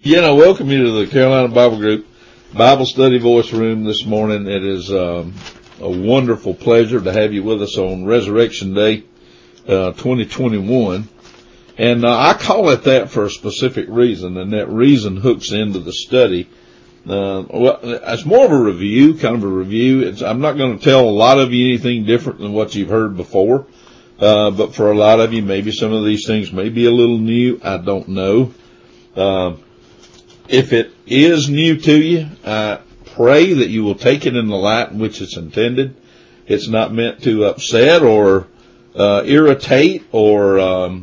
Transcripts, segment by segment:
I welcome you to the Carolina Bible Group Bible Study Voice Room this morning. It is a wonderful pleasure to have you with us on Resurrection Day 2021. And I call it that for a specific reason, and that reason hooks into the study. It's more of a review, kind of a review. I'm not going to tell a lot of you anything different than what you've heard before. But for a lot of you, maybe some of these things may be a little new. I don't know. If it is new to you, I pray that you will take it in the light in which it's intended. It's not meant to upset or irritate or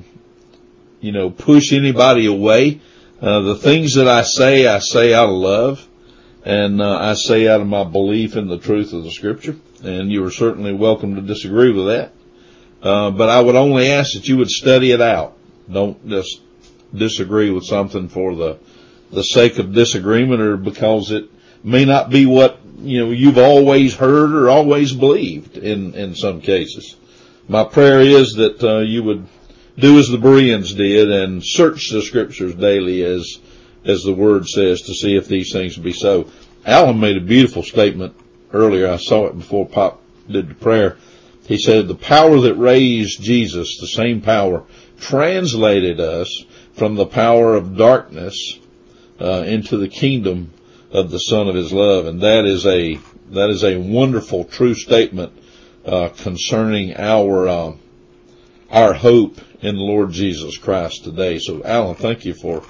push anybody away. The things that I say out of love, and I say out of my belief in the truth of the Scripture. And you are certainly welcome to disagree with that. But I would only ask that you would study it out. Don't just disagree with something for the sake of disagreement, or because it may not be what you've always heard or always believed in some cases. My prayer is that you would do as the Bereans did and search the Scriptures daily, as the Word says, to see if these things be so. Alan made a beautiful statement earlier. I saw it before Pop did the prayer. He said, the power that raised Jesus, the same power, translated us from the power of darkness into the kingdom of the Son of His love. And that is a wonderful, true statement concerning our hope in the Lord Jesus Christ today. So, Alan, thank you for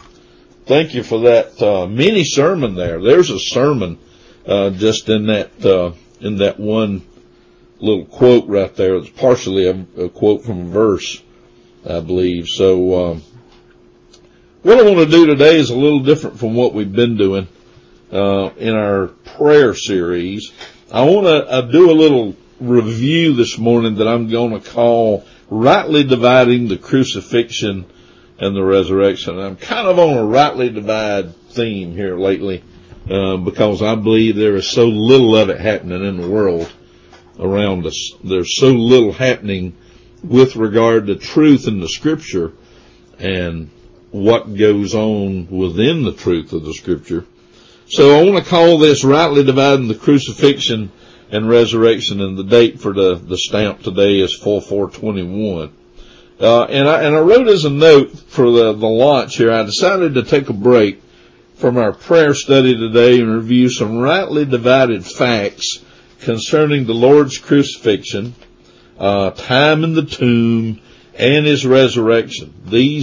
that mini sermon there. There's a sermon just in that one little quote right there. It's partially a quote from a verse, I believe. So, what I want to do today is a little different from what we've been doing in our prayer series. I want to do a little review this morning that I'm going to call Rightly Dividing the Crucifixion and the Resurrection. I'm kind of on a rightly divide theme here lately because I believe there is so little of it happening in the world around us. There's so little happening with regard to truth in the Scripture and what goes on within the truth of the Scripture. So I want to call this Rightly Dividing the Crucifixion and Resurrection, and the date for the stamp today is 4/4/21. And I wrote as a note for the launch here, I decided to take a break from our prayer study today and review some rightly divided facts concerning the Lord's crucifixion, time in the tomb, and His resurrection.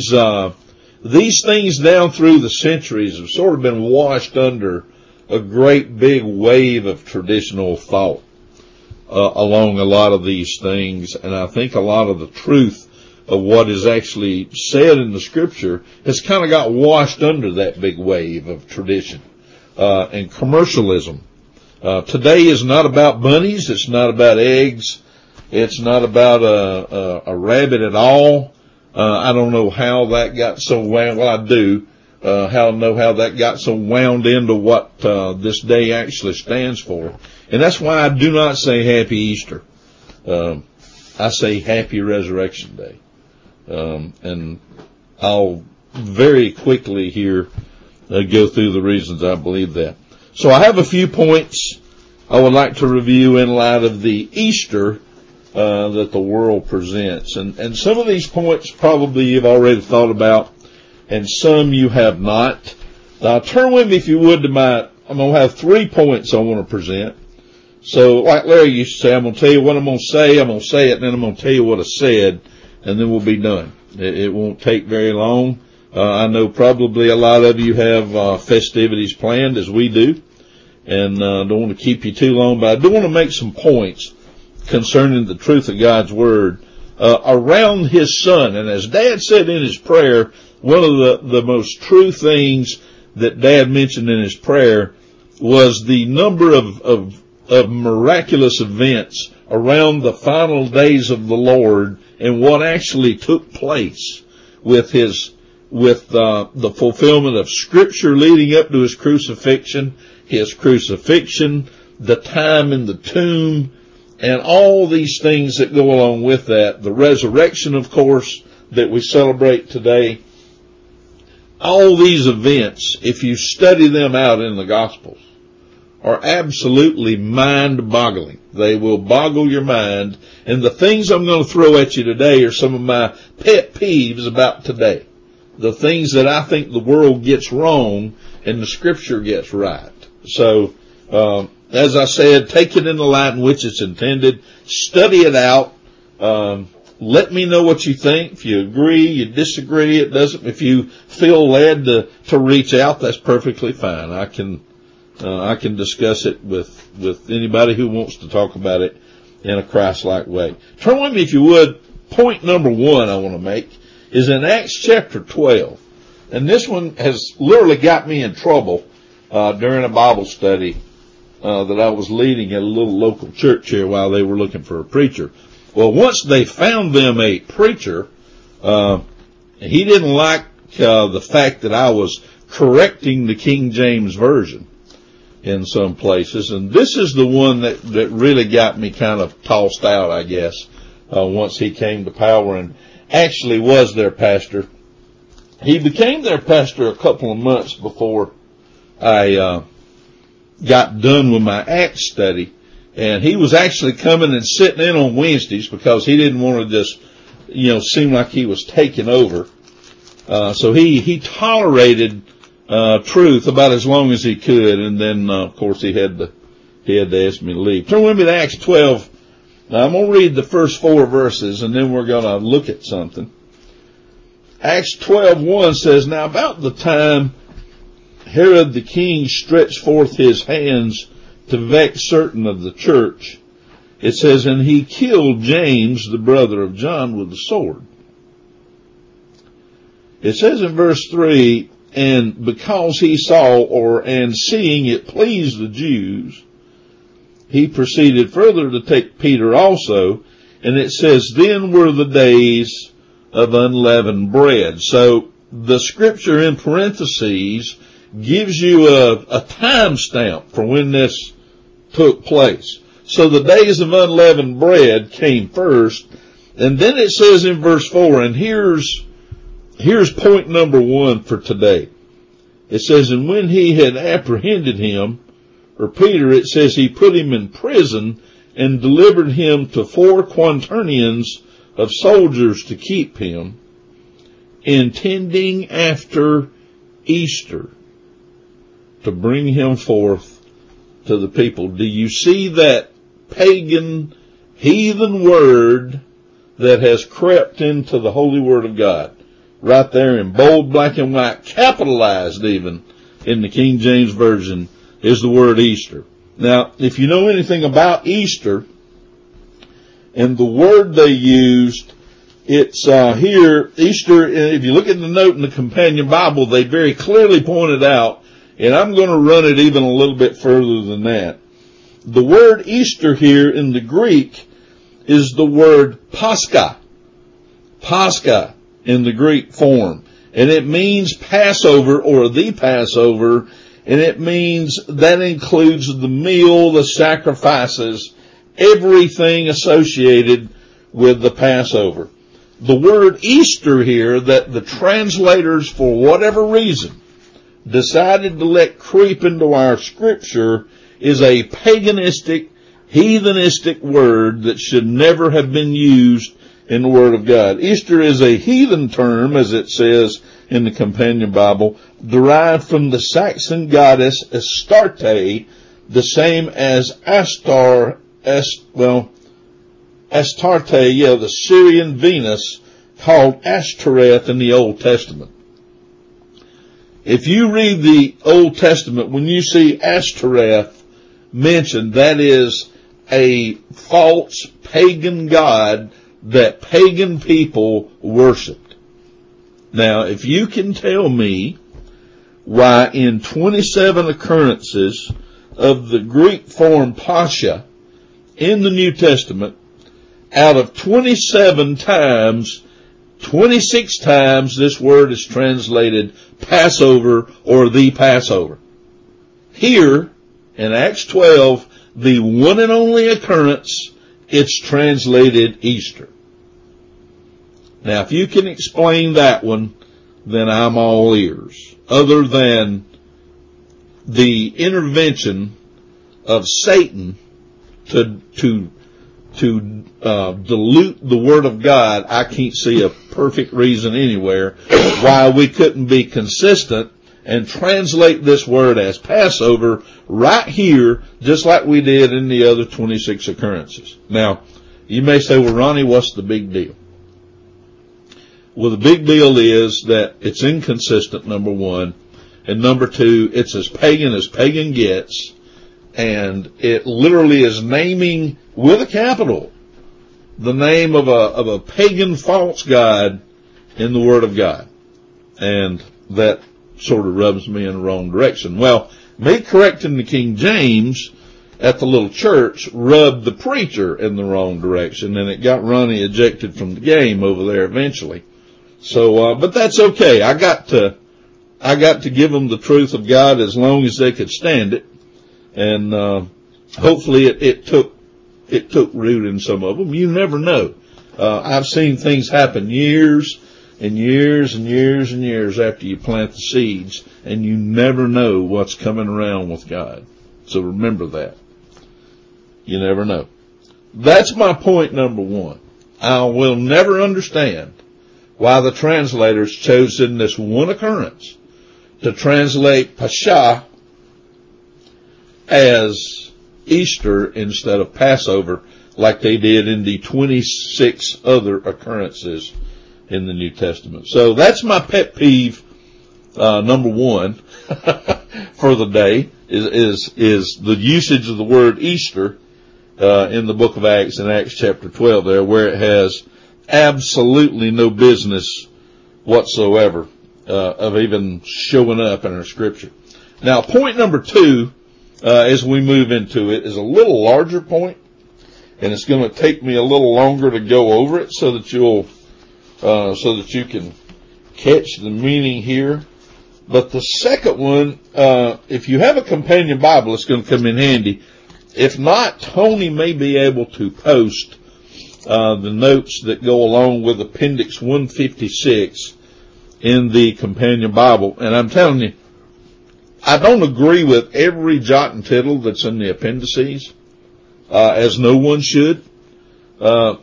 These things down through the centuries have sort of been washed under a great big wave of traditional thought along a lot of these things. And I think a lot of the truth of what is actually said in the Scripture has kind of got washed under that big wave of tradition and commercialism. Today is not about bunnies. It's not about eggs. It's not about a rabbit at all. I don't know how that got so wound. Well, I do. Know how that got so wound into what this day actually stands for. And that's why I do not say Happy Easter. I say Happy Resurrection Day. And I'll very quickly here go through the reasons I believe that. So I have a few points I would like to review in light of the Easter that the world presents. And some of these points probably you've already thought about, and some you have not. Now turn with me, if you would, I'm going to have 3 points I want to present. So like Larry used to say, I'm going to tell you what I'm going to say, it, and then I'm going to tell you what I said, and then we'll be done. It won't take very long. I know probably a lot of you have festivities planned, as we do, and don't want to keep you too long, but I do want to make some points concerning the truth of God's Word around His Son. And as Dad said in his prayer, one of the most true things that Dad mentioned in his prayer was the number of miraculous events around the final days of the Lord and what actually took place with the fulfillment of Scripture leading up to His crucifixion, the time in the tomb, and all these things that go along with that. The resurrection, of course, that we celebrate today. all these events, if you study them out in the Gospels, are absolutely mind-boggling. They will boggle your mind. And the things I'm going to throw at you today are some of my pet peeves about today. The things that I think the world gets wrong and the Scripture gets right. So, as I said, take it in the light in which it's intended. Study it out. Let me know what you think. If you agree, you disagree, it doesn't. If you feel led to reach out, that's perfectly fine. I can discuss it with anybody who wants to talk about it in a Christ-like way. Turn with me, if you would. Point number 1 I want to make is in Acts chapter 12. And this one has literally got me in trouble during a Bible study that I was leading at a little local church here while they were looking for a preacher. Well, once they found them a preacher, he didn't like the fact that I was correcting the King James Version in some places. And this is the one that really got me kind of tossed out, I guess, once he came to power and actually was their pastor. He became their pastor a couple of months before I got done with my Acts study. And he was actually coming and sitting in on Wednesdays because he didn't want to just, seem like he was taking over. So he tolerated truth about as long as he could, and then of course he had to ask me to leave. Turn with me to Acts 12. Now I'm going to read the first 4 verses, and then we're going to look at something. Acts 12:1 says, "Now about the time Herod the king stretched forth his hands to vex certain of the church," it says, "and he killed James, the brother of John, with a sword." It says in verse 3, "And because he saw, and seeing it pleased the Jews, he proceeded further to take Peter also." And it says, "Then were the days of unleavened bread." So the scripture in parentheses gives you a time stamp for when this took place. So the days of unleavened bread came first. And then it says in verse 4, and here's point number 1 for today. It says, "And when he had apprehended him," or Peter, it says he put him in prison and delivered him to 4 quaternions of soldiers to keep him, intending after Easter to bring him forth to the people. Do you see that pagan, heathen word that has crept into the Holy Word of God? Right there in bold black and white, capitalized even in the King James Version, is the word Easter. Now, if you know anything about Easter and the word they used, it's here, Easter, if you look at the note in the Companion Bible, they very clearly pointed out, and I'm going to run it even a little bit further than that. The word Easter here in the Greek is the word Pascha. Pascha in the Greek form. And it means Passover or the Passover. And it means that includes the meal, the sacrifices, everything associated with the Passover. The word Easter here that the translators, for whatever reason, decided to let creep into our scripture is a paganistic, heathenistic word that should never have been used in the Word of God. Easter is a heathen term, as it says in the Companion Bible, derived from the Saxon goddess Astarte, the same as Astarte, the Syrian Venus, called Ashtoreth in the Old Testament. If you read the Old Testament, when you see Ashtoreth mentioned, that is a false pagan god that pagan people worshipped. Now, if you can tell me why in 27 occurrences of the Greek form Pascha in the New Testament, out of 27 times, 26 times this word is translated Passover or the Passover. Here, in Acts 12, the one and only occurrence, it's translated Easter. Now, if you can explain that one, then I'm all ears. Other than the intervention of Satan to dilute the Word of God, I can't see a perfect reason anywhere why we couldn't be consistent and translate this word as Passover right here, just like we did in the other 26 occurrences. Now, you may say, well, Ronnie, what's the big deal? Well, the big deal is that it's inconsistent, number one, and number two, it's as pagan gets, and it literally is naming with a capital the name of a pagan false god in the Word of God. And that sort of rubs me in the wrong direction. Well, me correcting the King James at the little church rubbed the preacher in the wrong direction, and it got Ronnie ejected from the game over there eventually. So, but that's okay. I got to give them the truth of God as long as they could stand it. And, hopefully it took root in some of them. You never know. I've seen things happen years and years and years and years after you plant the seeds, and you never know what's coming around with God. So remember that. You never know. That's my point number one. I will never understand why the translators chose in this one occurrence to translate Pesach as Easter instead of Passover, like they did in the 26 other occurrences in the New Testament. So that's my pet peeve, number one, for the day, is the usage of the word Easter, in the book of Acts, in Acts chapter 12 there, where it has absolutely no business whatsoever, of even showing up in our scripture. Now, point number two, as we move into it, is a little larger point, and it's going to take me a little longer to go over it so that you can catch the meaning here. But the second one, if you have a companion Bible, it's going to come in handy. If not, Tony may be able to post the notes that go along with Appendix 156 in the companion Bible. And I'm telling you, I don't agree with every jot and tittle that's in the appendices, as no one should. But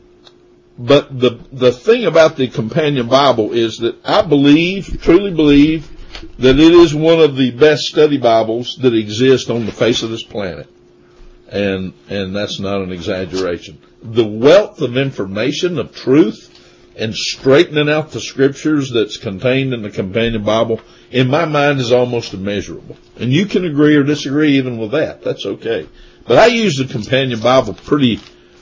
the thing about the companion Bible is that I truly believe, that it is one of the best study Bibles that exist on the face of this planet. And that's not an exaggeration. The wealth of information, of truth, and straightening out the scriptures that's contained in the companion Bible, in my mind, is almost immeasurable. And you can agree or disagree even with that. That's okay. But I use the companion Bible pretty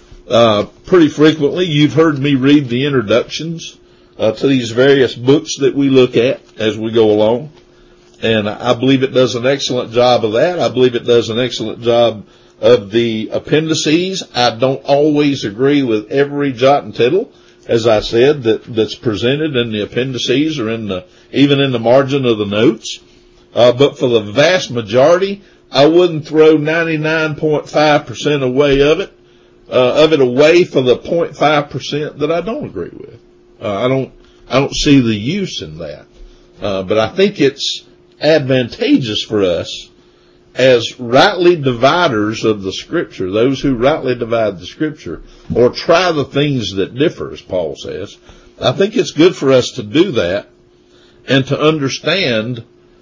frequently. You've heard me read the introductions to these various books that we look at as we go along. And I believe it does an excellent job of that. I believe it does an excellent job of the appendices. I don't always agree with every jot and tittle, as I said, that's presented in the appendices or even in the margin of the notes. But for the vast majority, I wouldn't throw 99.5% of it away for the 0.5% that I don't agree with. I don't see the use in that. But I think it's advantageous for us as rightly dividers of the scripture, those who rightly divide the scripture, or try the things that differ, as Paul says. I think it's good for us to do that and to understand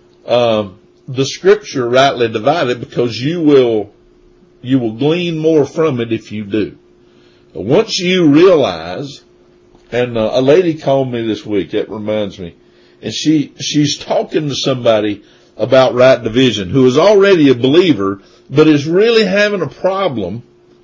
the scripture rightly divided, because you will glean more from it if you do. Once you realize, and a lady called me this week, that reminds me, and she's talking to somebody about right division who is already a believer, but is really having a problem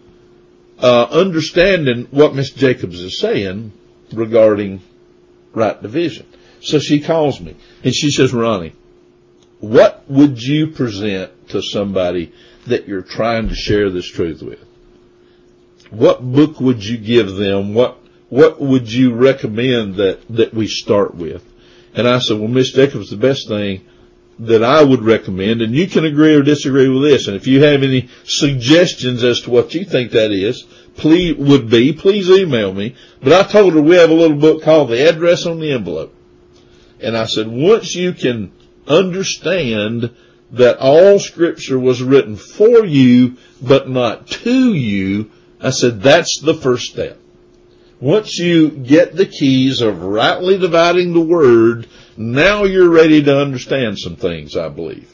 understanding what Miss Jacobs is saying regarding right division. So she calls me and she says, Ronnie, what would you present to somebody that you're trying to share this truth with? What book would you give them? What would you recommend that we start with? And I said, well, Miss Jacobs, the best thing that I would recommend, and you can agree or disagree with this, and if you have any suggestions as to what you think that is, please email me. But I told her we have a little book called The Address on the Envelope. And I said, once you can understand that all Scripture was written for you, but not to you, I said, that's the first step. Once you get the keys of rightly dividing the Word, now you're ready to understand some things, I believe.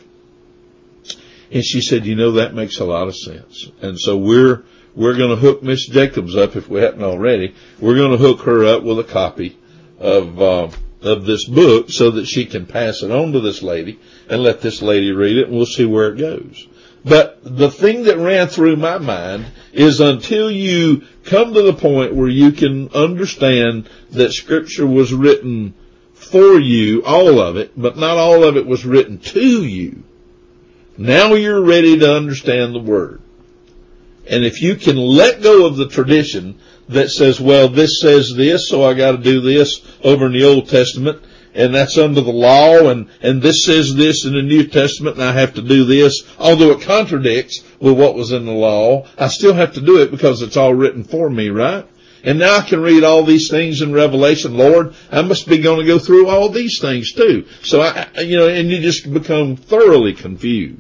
And she said, that makes a lot of sense. And so we're going to hook Miss Jacobs up, if we haven't already. We're going to hook her up with a copy of this book so that she can pass it on to this lady and let this lady read it, and we'll see where it goes. But the thing that ran through my mind is until you come to the point where you can understand that Scripture was written for you, all of it, but not all of it was written to you, now you're ready to understand the Word. And if you can let go of the tradition that says, well, this says this, so I got to do this over in the Old Testament, and that's under the law, and this says this in the New Testament, and I have to do this, although it contradicts with what was in the law, I still have to do it because it's all written for me, right? And now I can read all these things in Revelation. Lord, I must be going to go through all these things too. So and you just become thoroughly confused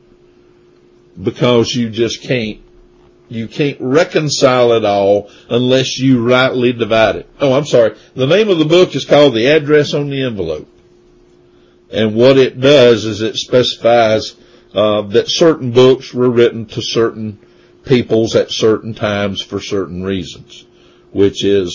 because you just can't reconcile it all unless you rightly divide it. Oh, I'm sorry. The name of the book is called The Address on the Envelope. And what it does is it specifies that certain books were written to certain peoples at certain times for certain reasons, which is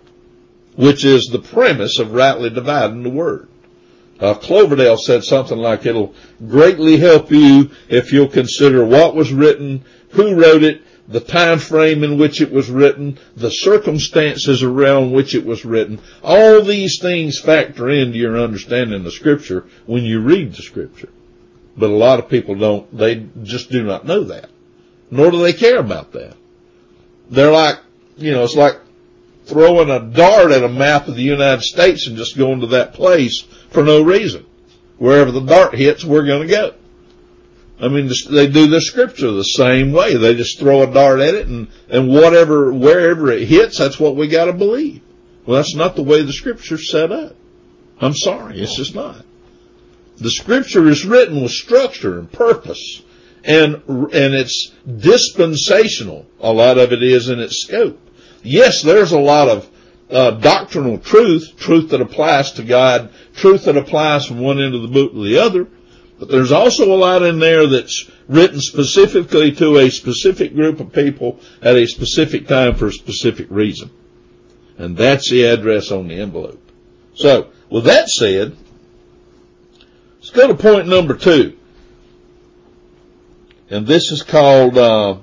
the premise of rightly dividing the Word. Cloverdale said something like, it'll greatly help you if you'll consider what was written, who wrote it, the time frame in which it was written, the circumstances around which it was written. All these things factor into your understanding of Scripture when you read the Scripture. But a lot of people don't, they just do not know that. Nor do they care about that. They're like, it's like throwing a dart at a map of the United States and just going to that place for no reason. Wherever the dart hits, we're going to go. I mean, they do the Scripture the same way. They just throw a dart at it and wherever it hits, that's what we got to believe. Well, that's not the way the Scripture's set up. I'm sorry, it's just not. The Scripture is written with structure and purpose, and it's dispensational. A lot of it is in its scope. Yes, there's a lot of doctrinal truth that applies to God, truth that applies from one end of the book to the other. But there's also a lot in there that's written specifically to a specific group of people at a specific time for a specific reason. And that's the address on the envelope. So, with that said, let's go to point number 2. And this is called,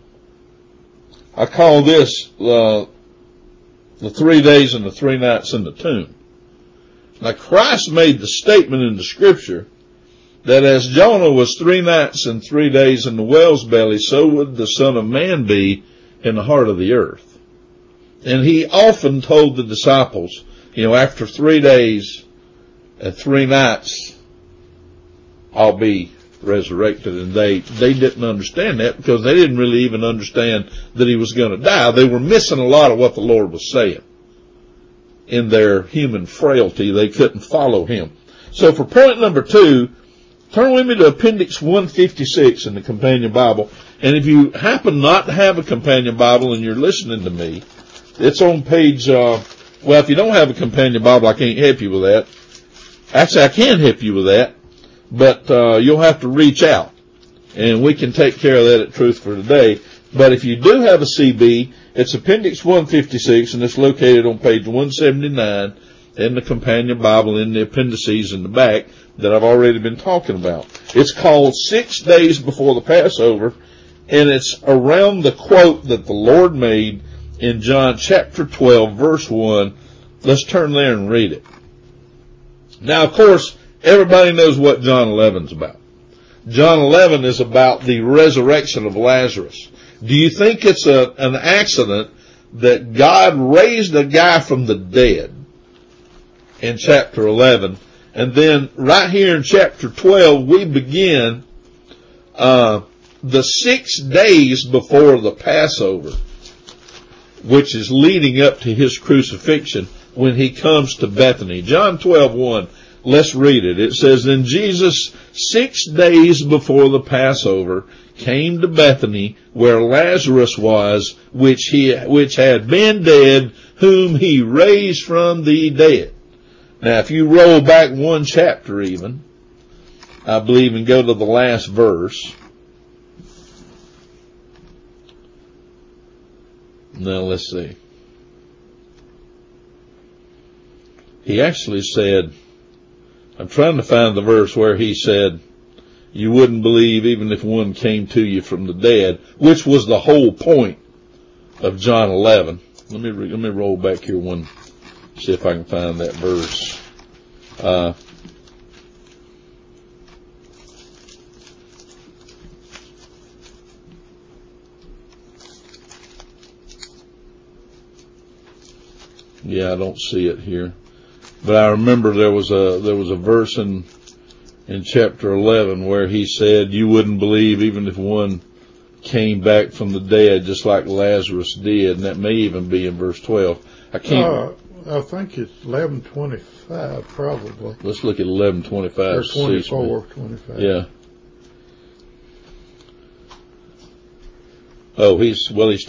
I call this the 3 days and the 3 nights in the tomb. Now, Christ made the statement in the Scripture that as Jonah was 3 nights and 3 days in the whale's belly, so would the Son of Man be in the heart of the earth. And he often told the disciples, after 3 days and 3 nights, I'll be resurrected. And they didn't understand that because they didn't really even understand that he was going to die. They were missing a lot of what the Lord was saying. In their human frailty, they couldn't follow him. So for point number 2, turn with me to Appendix 156 in the Companion Bible. And if you happen not to have a Companion Bible and you're listening to me, it's on page, if you don't have a Companion Bible, I can't help you with that. Actually, I can help you with that, but you'll have to reach out. And we can take care of that at Truth for Today. But if you do have a CB, it's Appendix 156, and it's located on page 179 in the Companion Bible in the appendices in the back that I've already been talking about. It's called 6 Days Before the Passover, and it's around the quote that the Lord made in John chapter 12, verse 1. Let's turn there and read it. Now, of course, everybody knows what John 11 is about. John 11 is about the resurrection of Lazarus. Do you think it's an accident that God raised a guy from the dead in chapter 11? And then right here in chapter 12, we begin the 6 days before the Passover, which is leading up to his crucifixion when he comes to Bethany. John 12:1. Let's read it. It says, Then Jesus, 6 days before the Passover, came to Bethany, where Lazarus was, which had been dead, whom he raised from the dead. Now, if you roll back one chapter even, I believe, and go to the last verse. Now, let's see. He actually said, I'm trying to find the verse where he said, you wouldn't believe even if one came to you from the dead, which was the whole point of John 11. Let me roll back here one, see if I can find that verse. Yeah, I don't see it here, but I remember there was a verse in chapter 11 where he said, you wouldn't believe even if one came back from the dead, just like Lazarus did, and that may even be in verse 12. I think it's 11:25 probably. Let's look at 11:25. Or 24:25. Yeah. Oh, he's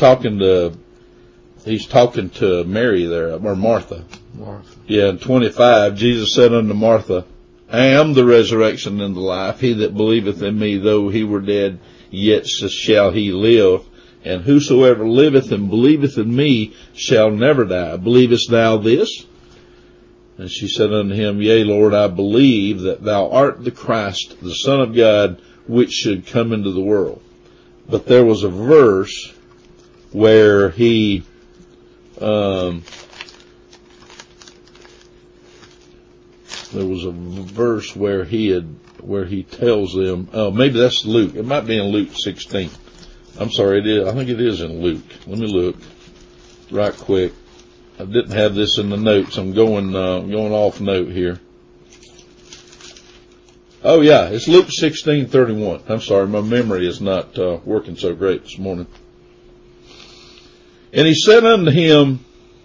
talking to Mary there, or Martha. Yeah, in 25, Jesus said unto Martha, I am the resurrection and the life. He that believeth in me, though he were dead, yet shall he live. And whosoever liveth and believeth in me shall never die. Believest thou this? And she said unto him, Yea, Lord, I believe that thou art the Christ, the Son of God, which should come into the world. But there was a verse where he tells them, oh, maybe that's Luke. It might be in Luke 16. I'm sorry, it is. I think it is in Luke. Let me look right quick. I didn't have this in the notes. I'm going off note here. Oh yeah, it's Luke 16:31. I'm sorry, my memory is not working so great this morning. And he said unto him,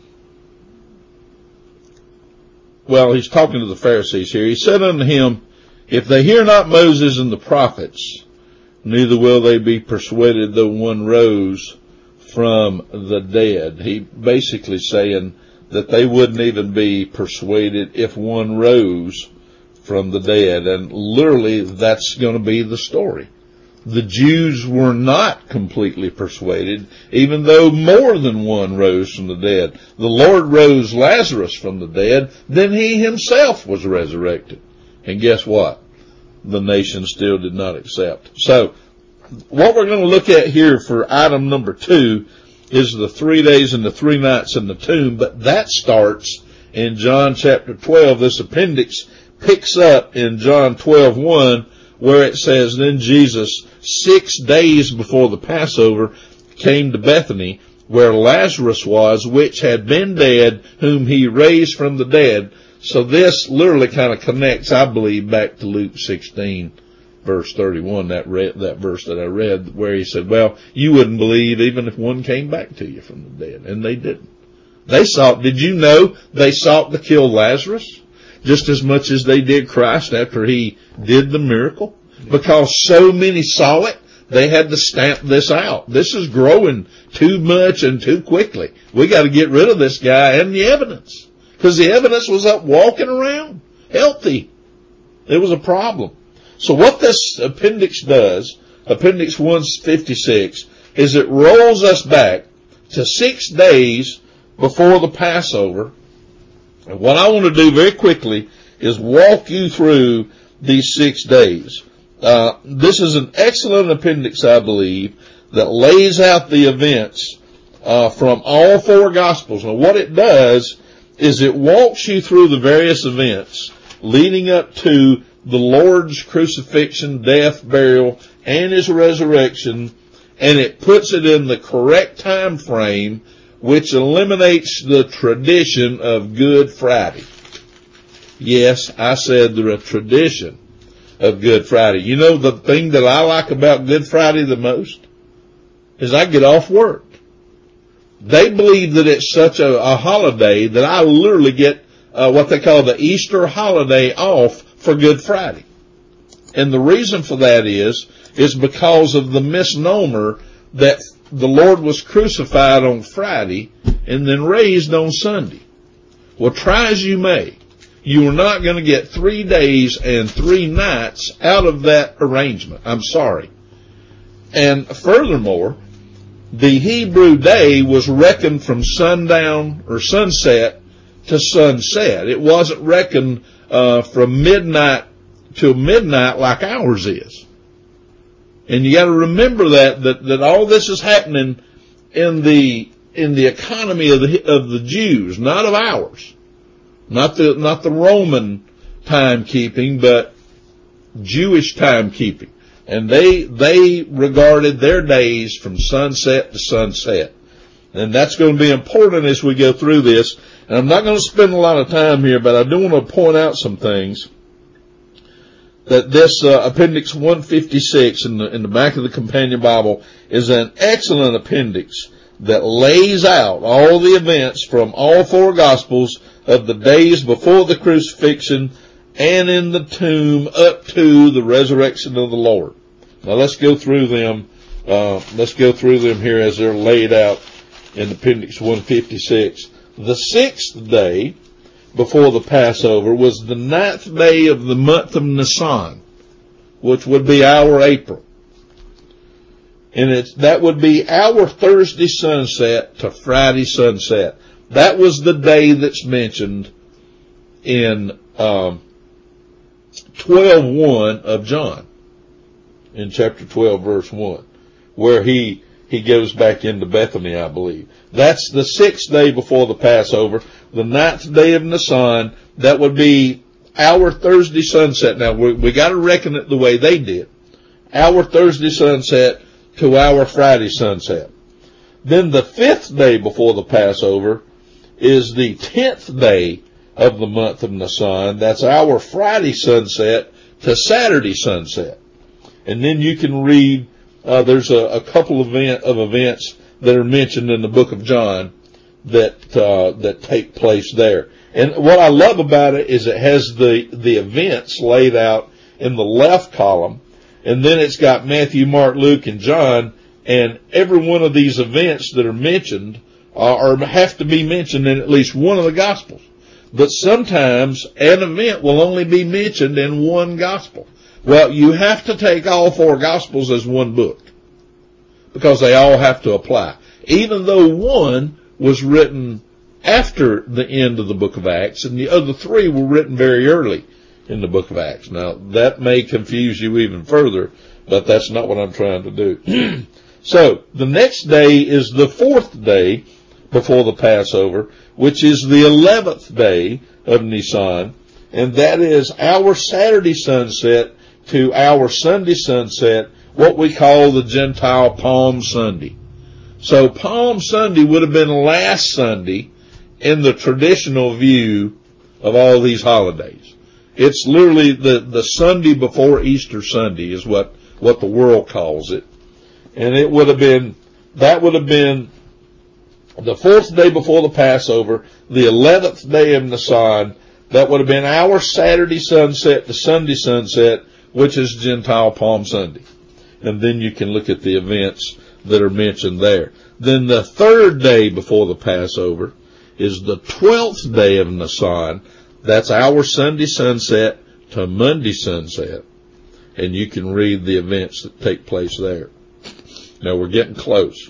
well, he's talking to the Pharisees here. He said unto him, if they hear not Moses and the prophets, neither will they be persuaded though one rose from the dead. He basically saying that they wouldn't even be persuaded if one rose from the dead. And literally that's going to be the story. The Jews were not completely persuaded, even though more than one rose from the dead. The Lord rose Lazarus from the dead, then he himself was resurrected. And guess what? The nation still did not accept. So, what we're going to look at here for item number 2 is the 3 days and the 3 nights in the tomb, but that starts in John chapter 12. This appendix picks up in John 12:1, where it says, Then Jesus, 6 days before the Passover, came to Bethany, where Lazarus was, which had been dead, whom he raised from the dead. So this literally kind of connects, I believe, back to Luke 16, verse 31, that verse that I read, where he said, well, you wouldn't believe even if one came back to you from the dead. And they didn't. Did you know they sought to kill Lazarus just as much as they did Christ after he did the miracle? Because so many saw it, they had to stamp this out. This is growing too much and too quickly. We got to get rid of this guy and the evidence. Because the evidence was up walking around, healthy. It was a problem. So what this appendix does, Appendix 156, is it rolls us back to 6 days before the Passover. And what I want to do very quickly is walk you through these 6 days. This is an excellent appendix, I believe, that lays out the events from all 4 Gospels. Now what it does is it walks you through the various events leading up to the Lord's crucifixion, death, burial, and his resurrection, and it puts it in the correct time frame, which eliminates the tradition of Good Friday. Yes, I said the tradition of Good Friday. You know the thing that I like about Good Friday the most is I get off work. They believe that it's such a holiday that I literally get what they call the Easter holiday off for Good Friday. And the reason for that is because of the misnomer that the Lord was crucified on Friday and then raised on Sunday. Well, try as you may, you are not going to get 3 days and 3 nights out of that arrangement. I'm sorry. And furthermore, the Hebrew day was reckoned from sundown or sunset to sunset. It wasn't reckoned from midnight to midnight like ours is. And you got to remember that all this is happening in the economy of the Jews, not of ours, not the Roman timekeeping, but Jewish timekeeping. And they regarded their days from sunset to sunset. And that's going to be important as we go through this. And I'm not going to spend a lot of time here, but I do want to point out some things. That this Appendix 156 in the back of the Companion Bible is an excellent appendix that lays out all the events from all 4 Gospels of the days before the crucifixion and in the tomb up to the resurrection of the Lord. Now let's go through them. Let's go through them here as they're laid out in Appendix 156. The 6th day before the Passover was the 9th day of the month of Nisan, which would be our April. And that would be our Thursday sunset to Friday sunset. That was the day that's mentioned in 12:1 of John, in chapter 12, verse 1, where he goes back into Bethany, I believe. That's the 6th day before the Passover, the 9th day of Nisan. That would be our Thursday sunset. Now, we got to reckon it the way they did. Our Thursday sunset to our Friday sunset. Then the 5th day before the Passover is the 10th day of the month of Nisan. That's our Friday sunset to Saturday sunset. And then you can read, there's a couple of events that are mentioned in the book of John that take place there. And what I love about it is it has the events laid out in the left column, and then it's got Matthew, Mark, Luke, and John, and every one of these events that are mentioned or have to be mentioned in at least one of the Gospels. But sometimes an event will only be mentioned in one Gospel. Well, you have to take all 4 Gospels as one book, because they all have to apply. Even though one was written after the end of the book of Acts, and the other 3 were written very early in the book of Acts. Now, that may confuse you even further, but that's not what I'm trying to do. So, the next day is the 4th day before the Passover, which is the 11th day of Nisan, and that is our Saturday sunset to our Sunday sunset, what we call the Gentile Palm Sunday. So Palm Sunday would have been last Sunday in the traditional view of all these holidays. It's literally the Sunday before Easter Sunday is what the world calls it. And that would have been the 4th day before the Passover, the 11th day of Nisan. That would have been our Saturday sunset to Sunday sunset, which is Gentile Palm Sunday. And then you can look at the events that are mentioned there. Then the 3rd day before the Passover is the 12th day of Nisan. That's our Sunday sunset to Monday sunset. And you can read the events that take place there. Now we're getting close.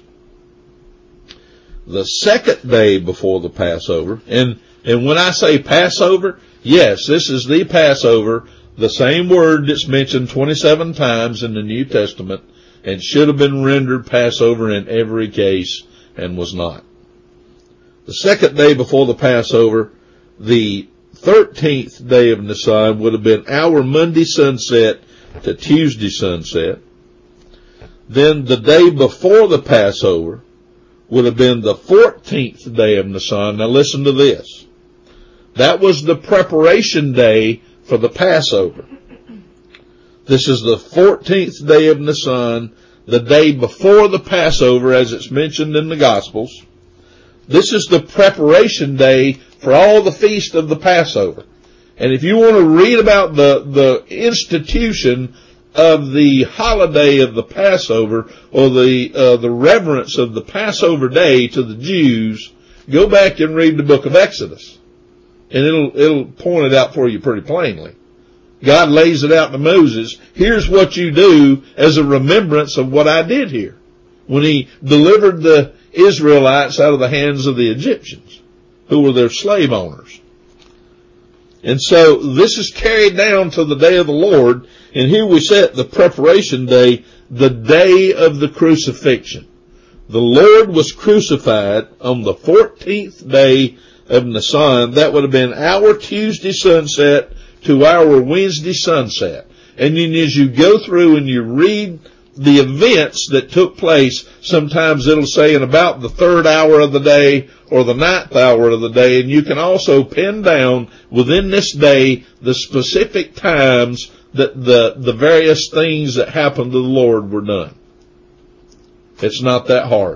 The 2nd day before the Passover, and when I say Passover, yes, this is the Passover, the same word that's mentioned 27 times in the New Testament, and should have been rendered Passover in every case, and was not. The 2nd day before the Passover, the 13th day of Nisan, would have been our Monday sunset to Tuesday sunset. Then the day before the Passover would have been the 14th day of Nisan. Now listen to this. That was the preparation day for the Passover. This is the 14th day of Nisan, the day before the Passover as it's mentioned in the Gospels. This is the preparation day for all the feast of the Passover. And if you want to read about the institution of the holiday of the Passover, or the reverence of the Passover day to the Jews, go back and read the book of Exodus. And it'll point it out for you pretty plainly. God lays it out to Moses. Here's what you do as a remembrance of what I did here when he delivered the Israelites out of the hands of the Egyptians, who were their slave owners. And so this is carried down to the day of the Lord, and here we set the preparation day, the day of the crucifixion. The Lord was crucified on the 14th day of Nisan. That would have been our Tuesday sunset to our Wednesday sunset. And then as you go through and you read the events that took place, sometimes it'll say in about the 3rd hour of the day or the 9th hour of the day, and you can also pin down within this day the specific times that the various things that happened to the Lord were done. It's not that hard.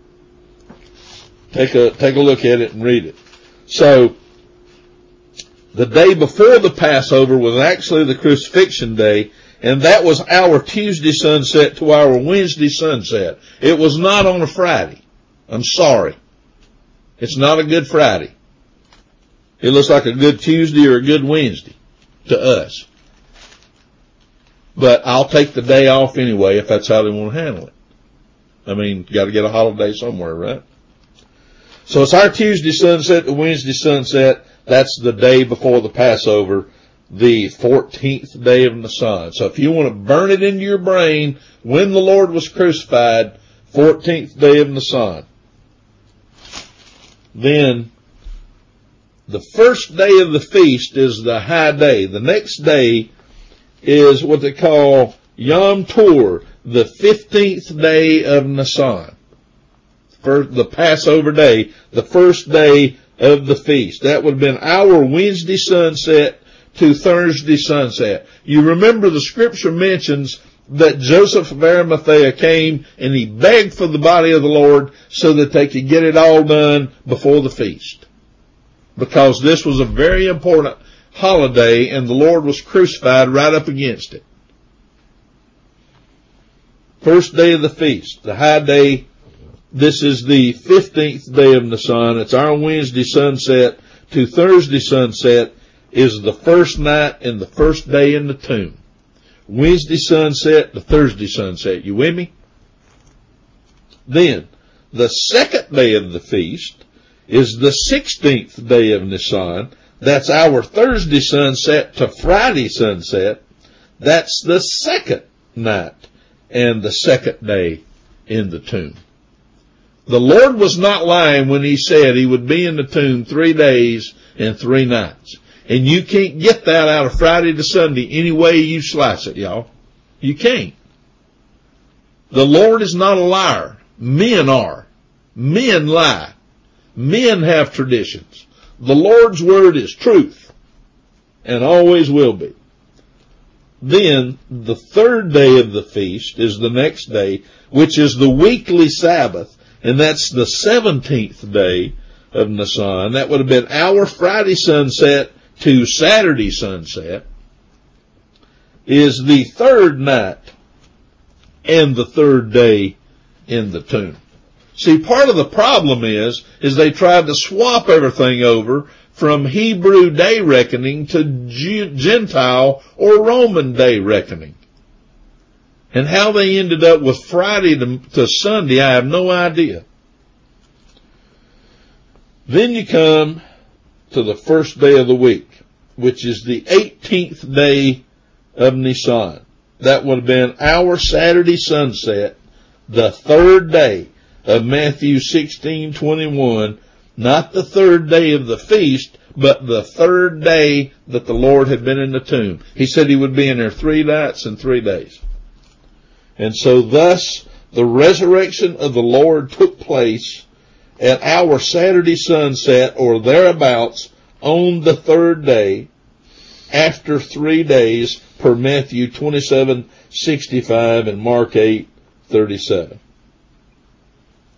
Take a look at it and read it. So, the day before the Passover was actually the crucifixion day, and that was our Tuesday sunset to our Wednesday sunset. It was not on a Friday. I'm sorry. It's not a Good Friday. It looks like a good Tuesday or a good Wednesday to us. But I'll take the day off anyway if that's how they want to handle it. I mean, got to get a holiday somewhere, right? So it's our Tuesday sunset to Wednesday sunset. That's the day before the Passover, the 14th day of Nisan. So if you want to burn it into your brain, when the Lord was crucified, 14th day of Nisan. Then, the first day of the feast is the high day. The next day is what they call Yom Tor, the 15th day of Nisan. The Passover day, the first day of the feast. That would have been our Wednesday sunset to Thursday sunset. You remember the scripture mentions that Joseph of Arimathea came and he begged for the body of the Lord so that they could get it all done before the feast. Because this was a very important holiday and the Lord was crucified right up against it. First day of the feast, the high day. This is the 15th day of Nisan. It's our Wednesday sunset to Thursday sunset is the first night and the first day in the tomb. Wednesday sunset to Thursday sunset. You with me? Then, the second day of the feast is the 16th day of Nisan. That's our Thursday sunset to Friday sunset. That's the second night and the second day in the tomb. The Lord was not lying when he said he would be in the tomb 3 days and 3 nights. And you can't get that out of Friday to Sunday any way you slice it, y'all. You can't. The Lord is not a liar. Men are. Men lie. Men have traditions. The Lord's word is truth. And always will be. Then, the third day of the feast is the next day, which is the weekly Sabbath. And that's the 17th day of Nisan. That would have been our Friday sunset to Saturday sunset. Is the third night and the third day in the tomb. See, part of the problem is they tried to swap everything over from Hebrew day reckoning to Gentile or Roman day reckoning. And how they ended up with Friday to Sunday, I have no idea. Then you come to the first day of the week, which is the 18th day of Nisan. That would have been our Saturday sunset, the third day of Matthew 16:21, not the third day of the feast, but the third day that the Lord had been in the tomb. He said he would be in there 3 nights and 3 days. And so thus the resurrection of the Lord took place at our Saturday sunset or thereabouts on the third day after 3 days per Matthew 27:65 and Mark 8:37.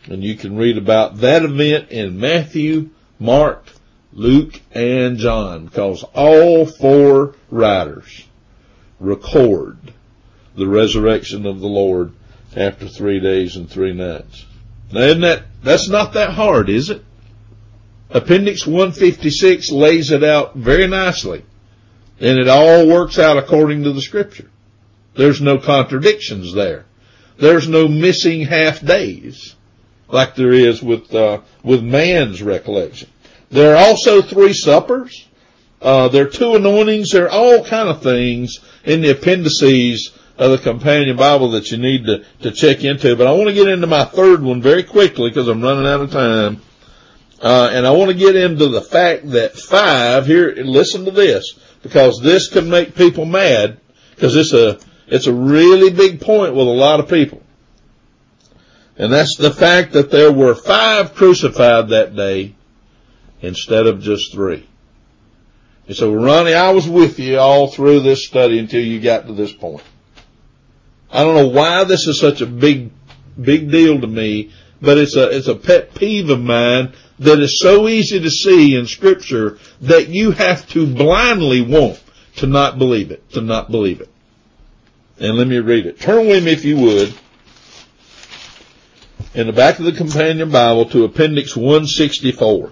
And you can read about that event in Matthew, Mark, Luke, and John, because all four writers record the resurrection of the Lord after 3 days and 3 nights. Now, that's not that hard, is it? Appendix 156 lays it out very nicely. And it all works out according to the Scripture. There's no contradictions there. There's no missing half days like there is with man's recollection. There are also 3 suppers. There are 2 anointings. There are all kind of things in the appendices of the Companion Bible that you need to check into. But I want to get into my third one very quickly because I'm running out of time. And I want to get into the fact that 5, here, listen to this, because this can make people mad, because it's a really big point with a lot of people. And that's the fact that there were 5 crucified that day instead of just 3. And so, Ronnie, I was with you all through this study until you got to this point. I don't know why this is such a big deal to me, but it's a pet peeve of mine that is so easy to see in Scripture that you have to blindly want to not believe it, And let me read it. Turn with me, if you would, in the back of the Companion Bible to Appendix 164.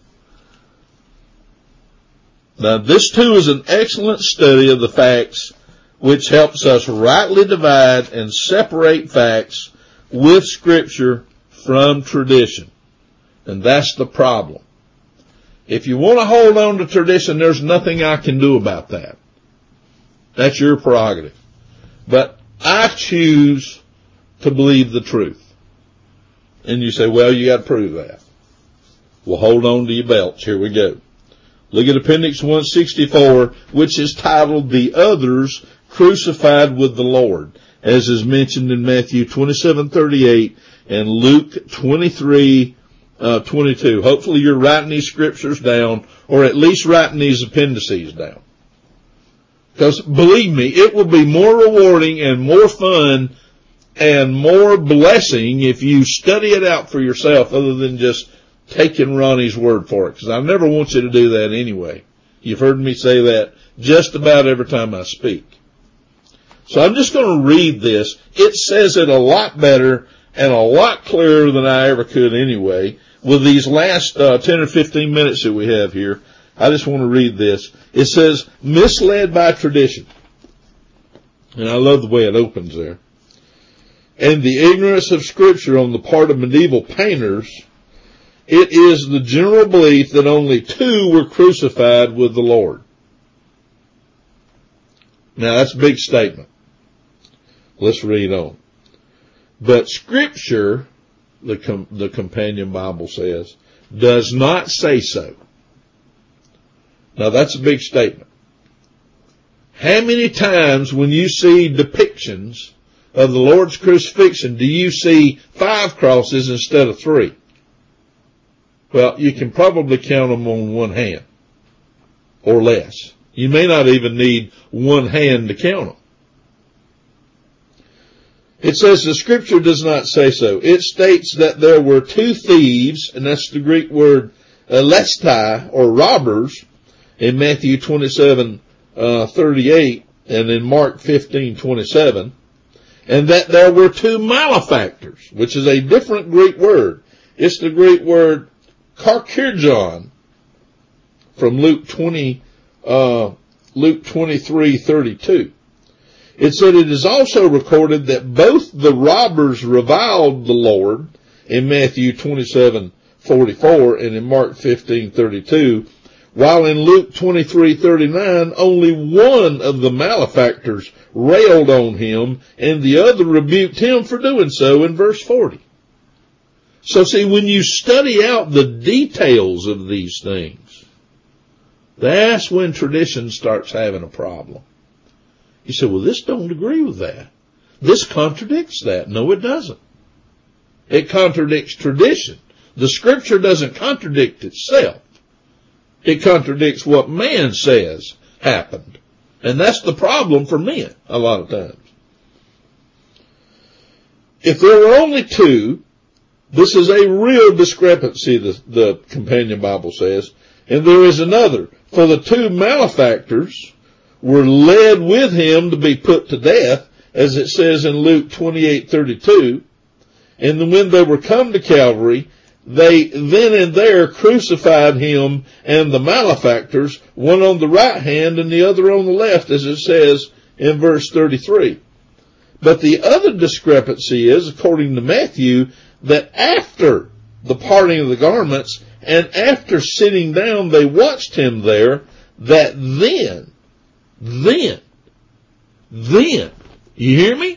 Now, this too is an excellent study of the facts, which helps us rightly divide and separate facts with Scripture from tradition. And that's the problem. If you want to hold on to tradition, there's nothing I can do about that. That's your prerogative. But I choose to believe the truth. And you say, well, you got to prove that. Well, hold on to your belts. Here we go. Look at Appendix 164, which is titled The Others Crucified with the Lord, as is mentioned in Matthew 27:38 and Luke 23:22. Hopefully you're writing these scriptures down, or at least writing these appendices down. Because believe me, it will be more rewarding and more fun and more blessing if you study it out for yourself other than just taking Ronnie's word for it. Because I never want you to do that anyway. You've heard me say that just about every time I speak. So I'm just going to read this. It says it a lot better and a lot clearer than I ever could anyway. With these last 10 or 15 minutes that we have here, I just want to read this. It says, misled by tradition. And I love the way it opens there. And the ignorance of Scripture on the part of medieval painters, it is the general belief that only 2 were crucified with the Lord. Now that's a big statement. Let's read on. But Scripture, the Companion Bible says, does not say so. Now that's a big statement. How many times when you see depictions of the Lord's crucifixion do you see 5 crosses instead of 3? Well, you can probably count them on one hand or less. You may not even need one hand to count them. It says the Scripture does not say so. It states that there were 2 thieves, and that's the Greek word lestai, or robbers, in Matthew 27:38 and in Mark 15:27, and that there were 2 malefactors, which is a different Greek word. It's the Greek word karkirjon from Luke 23:32. It said it is also recorded that both the robbers reviled the Lord in Matthew 27:44 and in Mark 15:32, while in Luke 23:39 only one of the malefactors railed on him and the other rebuked him for doing so in verse 40. So see, when you study out the details of these things, that's when tradition starts having a problem. You say, well, this don't agree with that. This contradicts that. No, it doesn't. It contradicts tradition. The Scripture doesn't contradict itself. It contradicts what man says happened. And that's the problem for men a lot of times. If there were only 2, This is a real discrepancy, the Companion Bible says. And there is another. For the two malefactors were led with him to be put to death, as it says in Luke 28:32. And when they were come to Calvary, they then and there crucified him and the malefactors, one on the right hand and the other on the left, as it says in verse 33. But the other discrepancy is, according to Matthew, that after the parting of the garments and after sitting down they watched him there, that then, you hear me?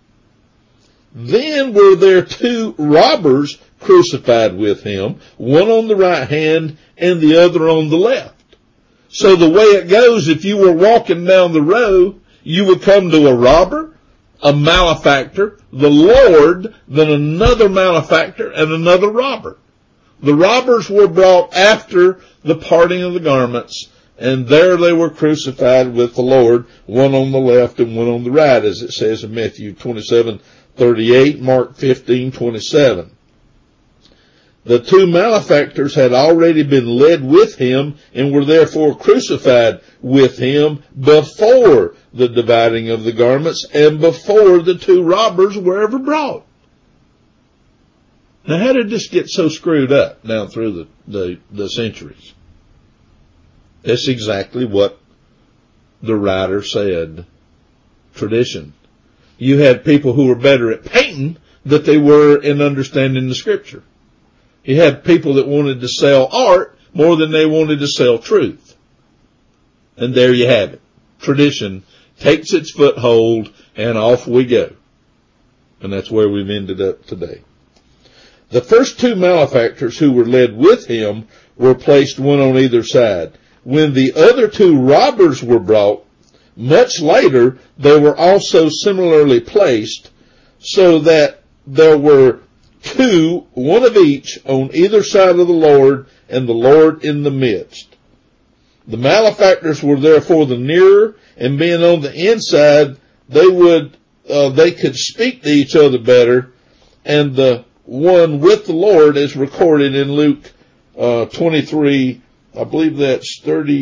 Then were there two robbers crucified with him, one on the right hand and the other on the left. So the way it goes, if you were walking down the road, you would come to a robber, a malefactor, the Lord, then another malefactor, and another robber. The robbers were brought after the parting of the garments, and there they were crucified with the Lord, one on the left and one on the right, as it says in Matthew 27:38, Mark 15:27. The two malefactors had already been led with him and were therefore crucified with him before the dividing of the garments and before the two robbers were ever brought. Now, how did this get so screwed up down through the centuries? That's exactly what the writer said. Tradition. You had people who were better at painting than they were in understanding the Scripture. You had people that wanted to sell art more than they wanted to sell truth. And there you have it. Tradition takes its foothold and off we go. And that's where we've ended up today. The first two malefactors who were led with him were placed one on either side. When the other two robbers were brought, much later they were also similarly placed, so that there were two, one of each, on either side of the Lord, and the Lord in the midst. The malefactors were therefore the nearer, and being on the inside, they could speak to each other better, and the one with the Lord is recorded in Luke 23, I believe that's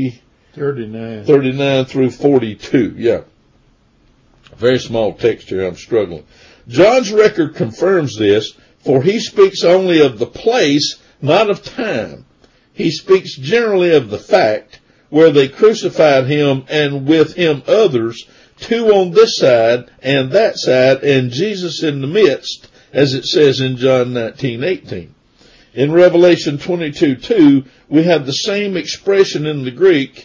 39 through 42. Yeah. Very small text here. I'm struggling. John's record confirms this, for he speaks only of the place, not of time. He speaks generally of the fact where they crucified him and with him others, two on this side and that side, and Jesus in the midst, as it says in John 19:18. In Revelation 22:2, we have the same expression in the Greek,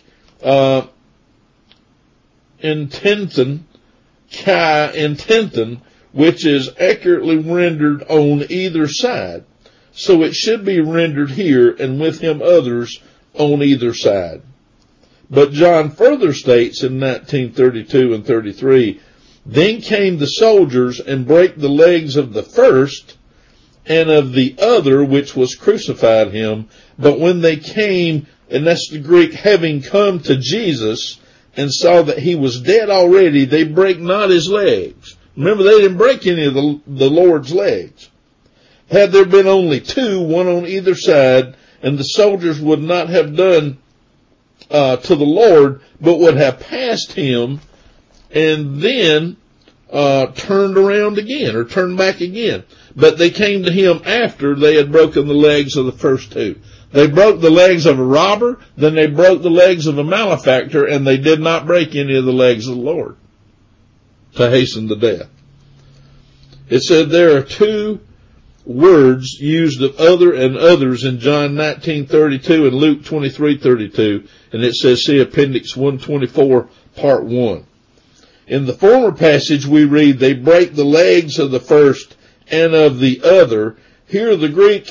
intenten, kai intenten, which is accurately rendered on either side. So it should be rendered here, and with him others on either side. But John further states in 19:32 and 33, then came the soldiers and brake the legs of the first and of the other which was crucified him. But when they came, and that's the Greek, having come to Jesus and saw that he was dead already, they brake not his legs. Remember, they didn't break any of the Lord's legs. Had there been only two, one on either side, and the soldiers would not have done to the Lord, but would have passed him and then turned around again, or turned back again. But they came to him after they had broken the legs of the first two. They broke the legs of a robber, then they broke the legs of a malefactor, and they did not break any of the legs of the Lord to hasten the death. It said there are two words used of other and others in John 19:32 and Luke 23:32, and it says, see Appendix 124, Part 1. In the former passage we read, they break the legs of the first and of the other. Here the Greek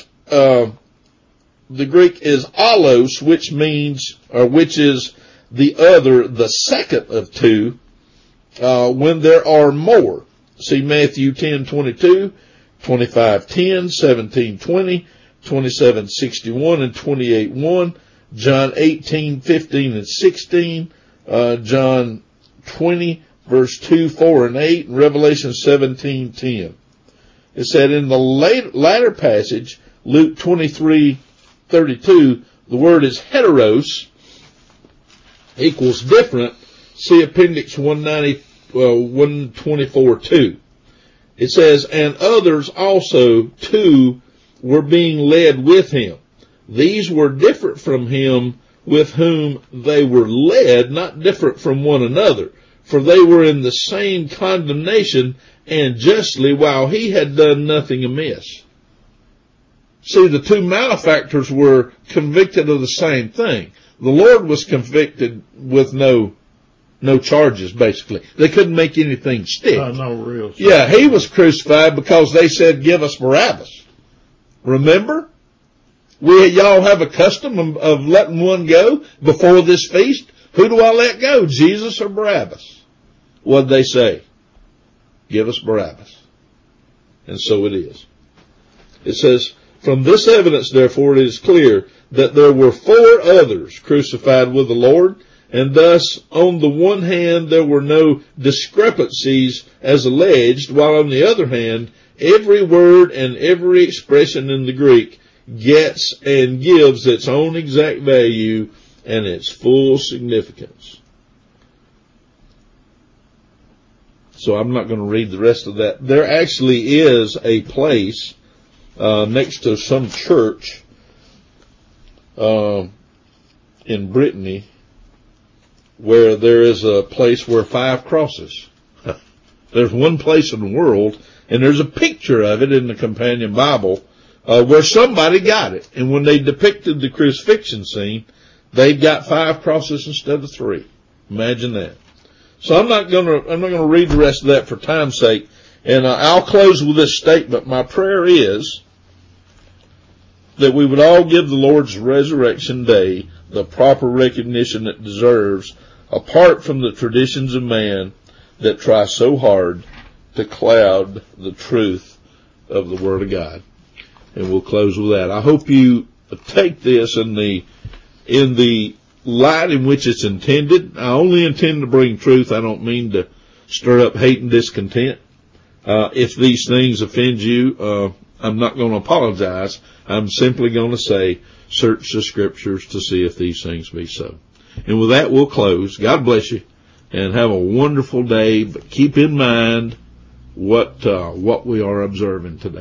is allos, which is the other, the second of two, when there are more. See Matthew 10:22, 25:10, 17:20, 27:61, and 28:1, John 18:15 and 16, John 20, verse 2, 4, and 8, and Revelation 17:10. It said in the latter passage, Luke 23:32, the word is heteros, equals different. See Appendix 124:2. It says, and others also too were being led with him. These were different from him with whom they were led, not different from one another, for they were in the same condemnation, and justly, while he had done nothing amiss. See, the two malefactors were convicted of the same thing. The Lord was convicted with no charges, basically. They couldn't make anything stick. No real. Yeah, he was crucified because they said, give us Barabbas. Remember? Y'all have a custom of letting one go before this feast. Who do I let go, Jesus or Barabbas? What'd they say? Give us Barabbas. And so it is. It says, from this evidence, therefore, it is clear that there were 4 others crucified with the Lord, and thus, on the one hand, there were no discrepancies as alleged, while on the other hand, every word and every expression in the Greek gets and gives its own exact value and its full significance. So I'm not going to read the rest of that. There actually is a place next to some church in Brittany where there is a place where 5 crosses. There's one place in the world, and there's a picture of it in the Companion Bible where somebody got it. And when they depicted the crucifixion scene, they've got 5 crosses instead of 3. Imagine that. So I'm not going to read the rest of that for time's sake. And I'll close with this statement. My prayer is that we would all give the Lord's resurrection day the proper recognition it deserves, apart from the traditions of man that try so hard to cloud the truth of the Word of God. And we'll close with that. I hope you take this in the light in which it's intended. I only intend to bring truth. I don't mean to stir up hate and discontent. If these things offend you, I'm not going to apologize. I'm simply going to say, search the Scriptures to see if these things be so. And with that, we'll close. God bless you, and have a wonderful day. But keep in mind what we are observing today.